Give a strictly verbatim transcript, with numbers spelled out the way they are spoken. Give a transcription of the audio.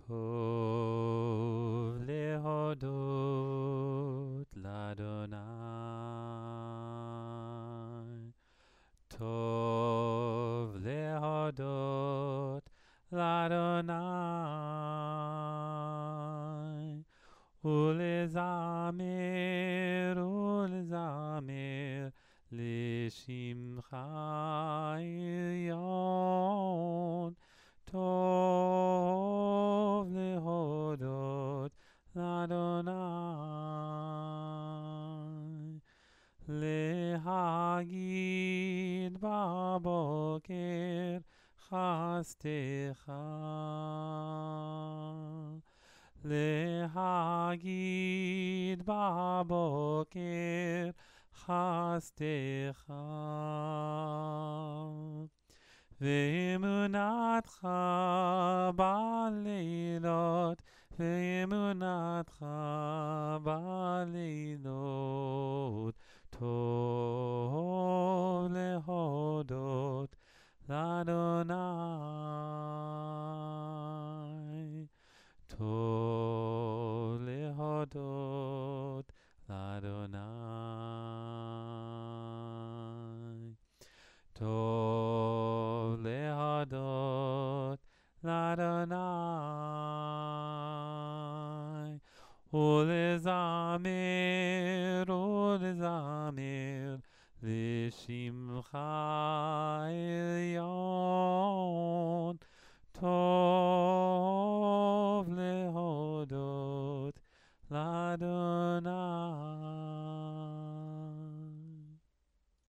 טוב להודות לאדוני, טוב להודות לאדוני, ולזמר ולזמר לשמך עליון. טוב להודות לאדוני, להגיד בבוקר חסדך, להגיד בבוקר חסדך, ואמונתך בלילות, ואמונתך בלילות. טוב להודות לאדוני, טוב להודות לאדוני, טוב להודות לאדוני, ולזמר ולזמר לשמך עליון. טוב להודות לאדוני.